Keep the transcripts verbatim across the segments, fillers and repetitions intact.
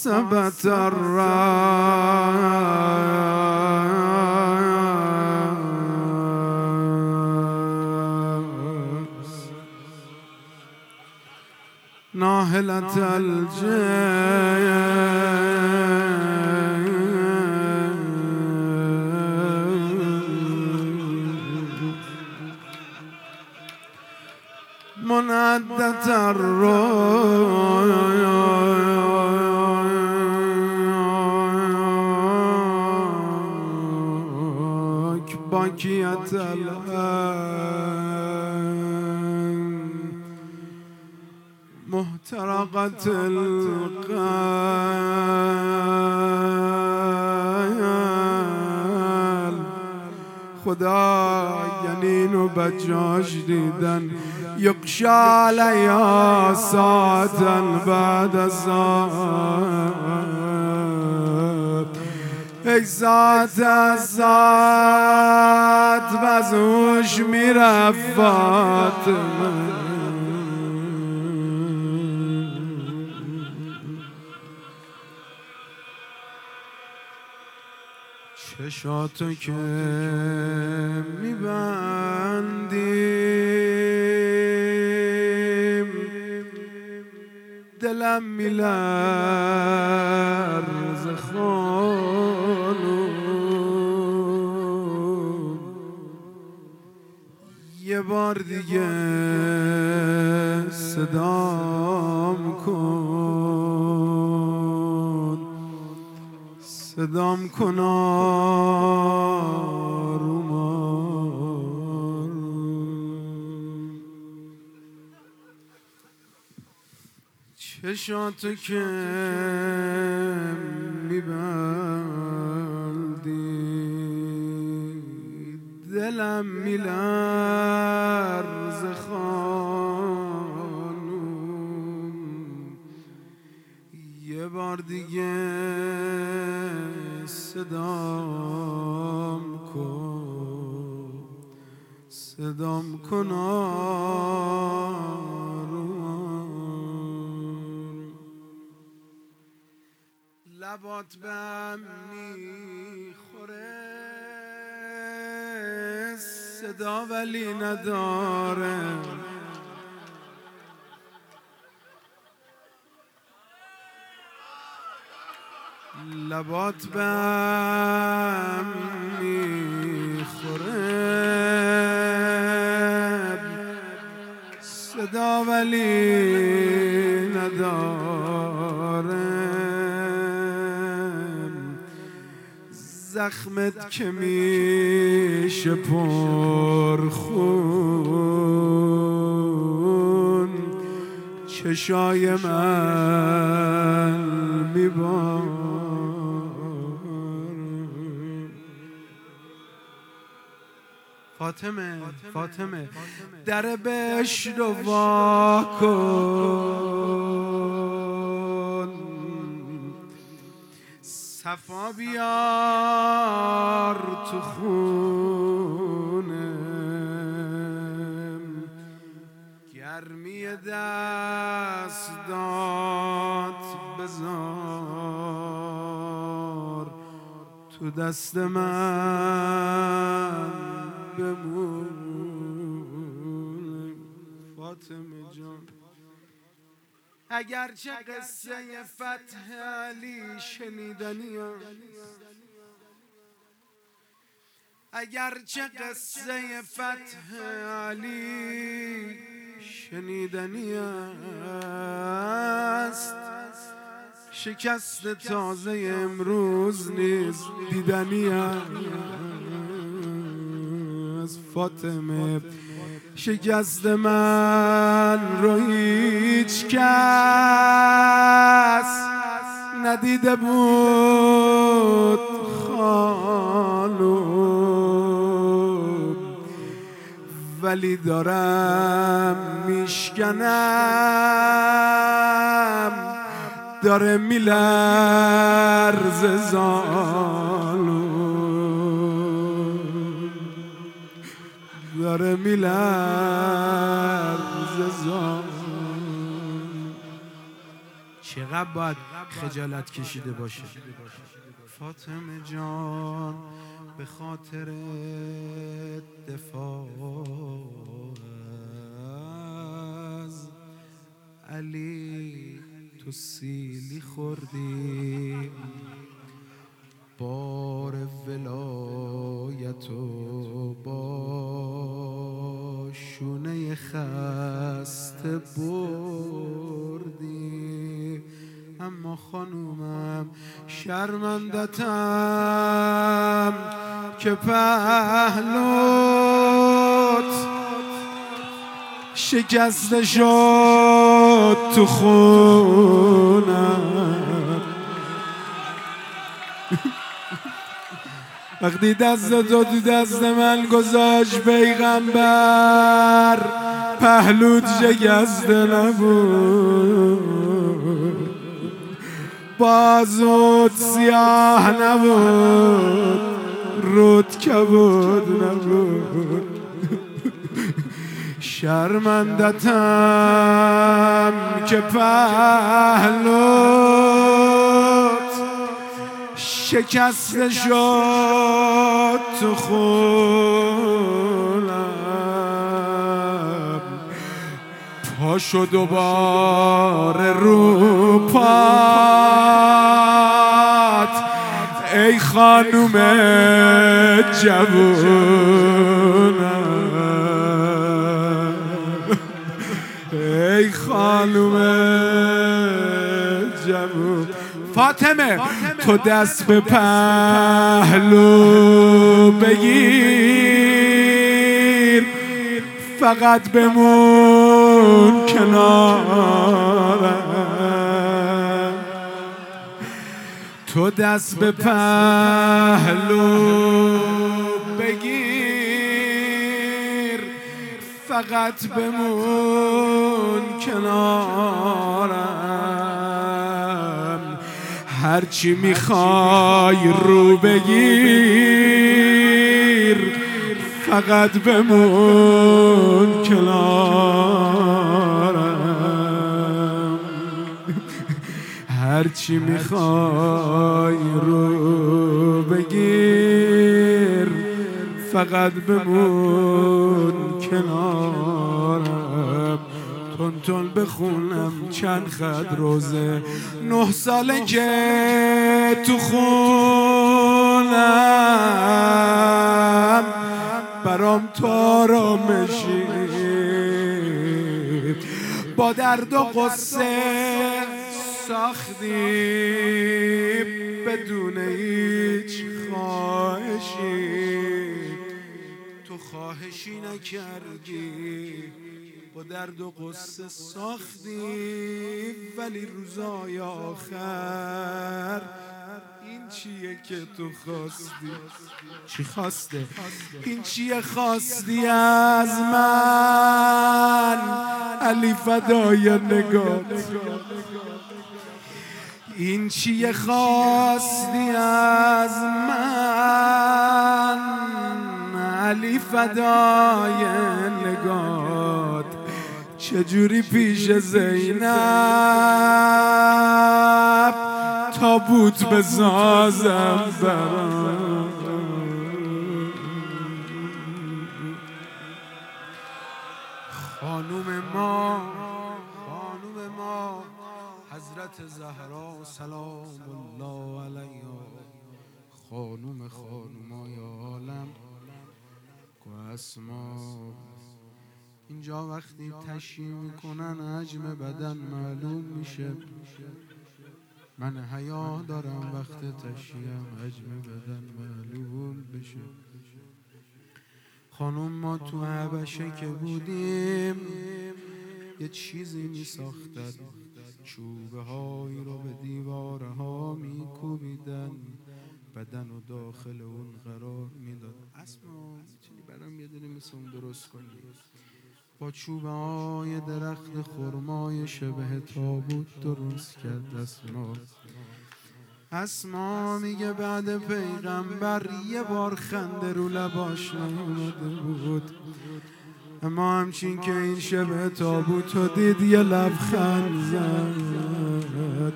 ثبت الرأس ناهلة الجيش منعدة الروك باكية الآن محترقة القلب خدا جنین و بجاش دیدن یقشا علیا ساعتا بعد از آن ای ساعت از ساعت بزوش میرفت فاطمه چشاتو که میبندیم دلم میلرز خانم یه بار دیگه صدام کن صدام کن آرومان چشاتو که میبندی دلم میلرز خانم یه بار دیگه صدام کن صدام کن آروم لبات بهم میخوره صدا ولی نداره لبات بهم میخوره صدا ولی نداره زخمت که میشه پر خون چشای من میبار فاطمه فاطمه در بهشت رو وا کن صفا بیار تو خونم گرمی دستات بذار تو دست من بمون فاطمه جان اگرچه قصه فتح علی شنیدنی اگرچه قصه فتح علی شنیدنی است شکست تازه امروز نیز دیدنی است فاطمه شکست من رو هیچ کس ندیده بود خانم ولی دارم میشکنم داره میلرزه زانو داره میلرزه زانو چقدر باید خجالت کشیده باشه. فاطمه جان به خاطر دفاع از علی تو سیلی خوردی، بار ولایت و با شونه خسته بردی. اما خانومم شرمندتم که پهلوت شکسته شد تو خونم. وقتی دست تو تو دست من گذاشت پیغمبر، پهلوت شکسته نبود، بازوت سیاه نبود، رود کبود نبود. شرمندتم که پهلوت شکسته شد تو خونم. پاشو دوباره رو پات ای خانوم جوونم، ای خانوم جوون. فاطمه تو دست به پهلو بگیر، فقط بمون کنارم. تو دست به پهلو بگیر، فقط بمون کنارم. هرچی میخوای رو بگیر، فقط بمون کنارم. هرچی میخوای رو بگیر، فقط بمون کنارم. تون تون بخونم چند خط روزه، نه ساله که تو خونم برام تو آرامشی، با درد و غصه ساختی بدون هیچ خواهشی. تو خواهشی نکردی، با درد و غصه ساختی، ولی روزای آخر این چیه که تو خواستی؟ چی خواسته؟ این چیه خواستی از من علی فدای نگات؟ این چیه خواستی از من علی فدای نگات؟ چجوری پیش زینب تابوت بسازم برام؟ خانوم ما، خانوم ما حضرت زهرا سلام الله علیها، خانوم خانومای عالم و اسما. اینجا وقتی تشییع میکنن حجم بدن معلوم میشه. من حیا دارم وقت تشییعم حجم بدن معلوم بشه. خانم ما تو حبشه که بودیم یه چیزی میساختن، چوبه هایی رو به دیواره ها میکوبیدن، بدن رو داخل اون قرار میداد. اسما میتونی برام یه دونه مثل اون درست کنی؟ با چوبه های درخت خرمای شبه تابوت درست کرد. اسما اسما میگه بعد پیغمبر یه بار خنده رو لباش نیومده بود، اما همچین که این شبه تابوت رو دید یه لبخند زد.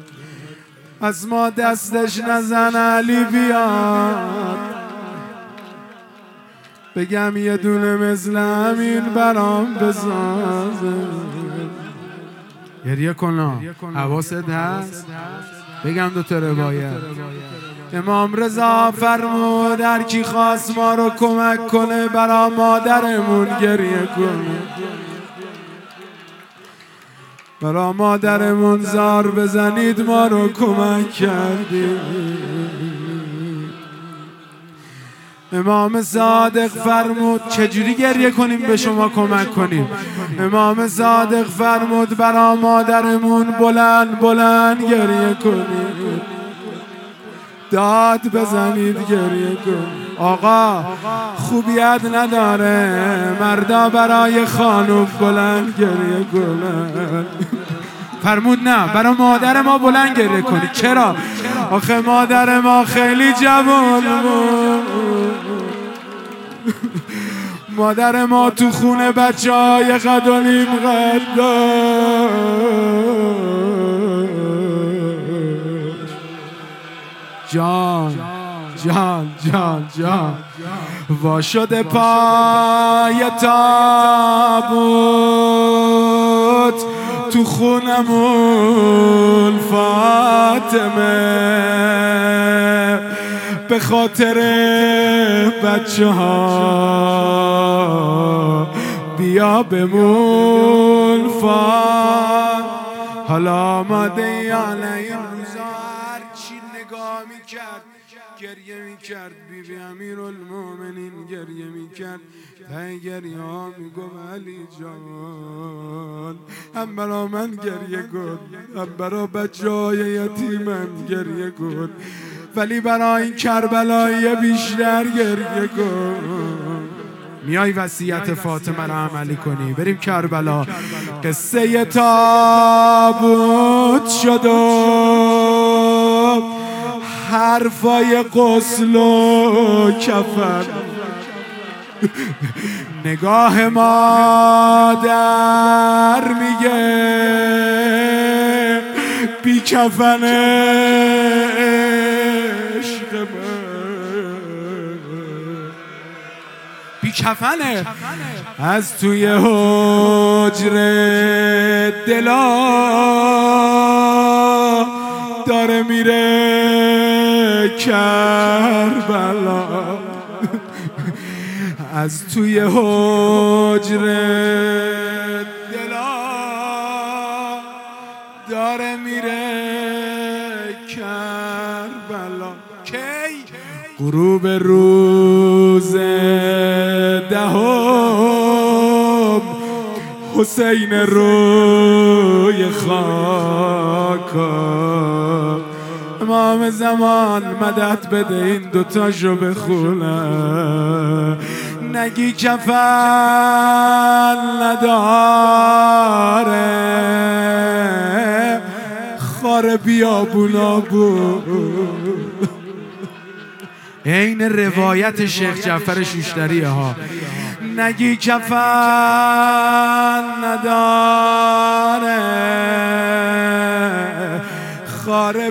از ما دستش نزن علی بیاد، بگم یه دونه مثل همین برام بسازه. گریه کن حواست هست؟ بگم دو تا روایت. امام رضا فرمود هر کی خواست ما رو کمک کنه برا مادرمون گریه کنه، برا مادرمون زار بزنید ما رو کمک کردید. امام صادق فرمود چجوری گریه کنیم به شما کمک کنیم؟ امام صادق فرمود برا مادرمون بلند بلند گریه کنید، داد بزنید گریه کنید. آقا خوبیت نداره مردا برای خانوم بلند گریه کنند. فرمود نه برای مادر ما بلند گریه کنید. چرا؟ آخه مادر ما خیلی جوان بود، مادر ما تو خونه بچه های قد و نیم قد جان جان جان جان وا شده پای تابوت تو خونمون فاطمه، به خاطر بچه ها بیا بمون فاطمه. حالا آماده علیه روزار چی نگاه میکرد گریه میکرد، بی بی امیرالمومنین گریه میکرد، ته گریه ها میگم علی جان هم برا من گریه کن، هم برا بچه های یتیمم گریه کن، ولی برای این کربلایی بیشتر گریه کن. میای وصیت فاطمه را عملی کنی بریم کربلا. قصه تابوت شد و حرفای غسل و کفن، نگاه مادر میگه بی کفن عشق من، بی کفنه از توی حجره دلا داره میره کربلا، از توی حجره دلا داره میره کربلا. کی؟ غروب روز دهم حسین روی خاکا، امام زمان مدد بده این دوتاشو بخونه. نگی کفن نداره خار بیابونا بود. این روایت شیخ جعفر شوشتری ها. نگی کفن نداره خار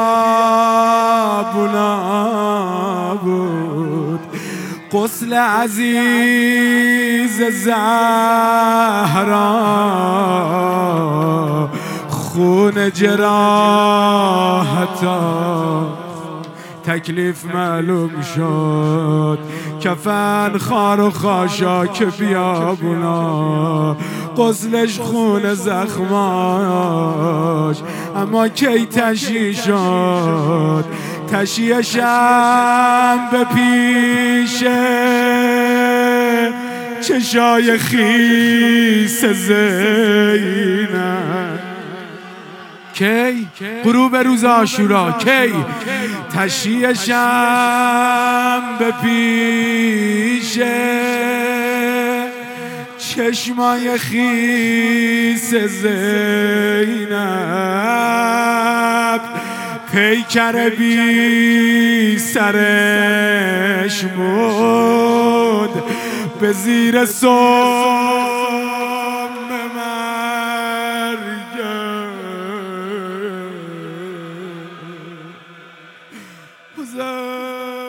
بیابونا بود. غسل عزیز زهرا خون جراحتا تکلیف معلوم شد. کفن خار و خاشاک بیابونا غسلش خون زخماش، اما کی تشییع شد؟ تشییعشم به پیش چشای خیس زینب. کی؟ غروب روز عاشورا. کی؟ تشییعشم به پیش چشمای خیس زینب، پیکر بی سرش مود به زیر سم مرگ. بغزم